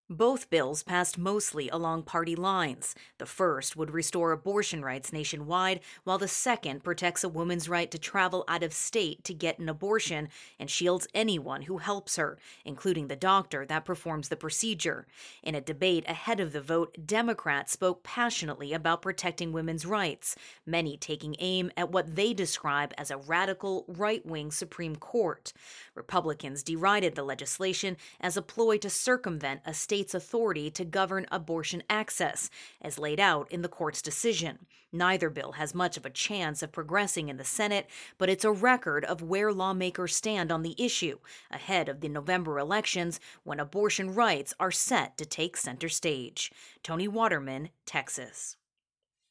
Both bills passed mostly along party lines. The first would restore abortion rights nationwide, while the second protects a woman's right to travel out of state to get an abortion and shields anyone who helps her, including the doctor that performs the procedure. In a debate ahead of the vote, Democrats spoke passionately about protecting women's rights, many taking aim at what they describe as a radical right-wing Supreme Court. Republicans derided the legislation as a ploy to circumvent a state's authority to govern abortion access, as laid out in the court's decision. Neither bill has much of a chance of progressing in the Senate, but it's a record of where lawmakers stand on the issue, ahead of the November elections when abortion rights are set to take center stage. Tony Waterman, Texas.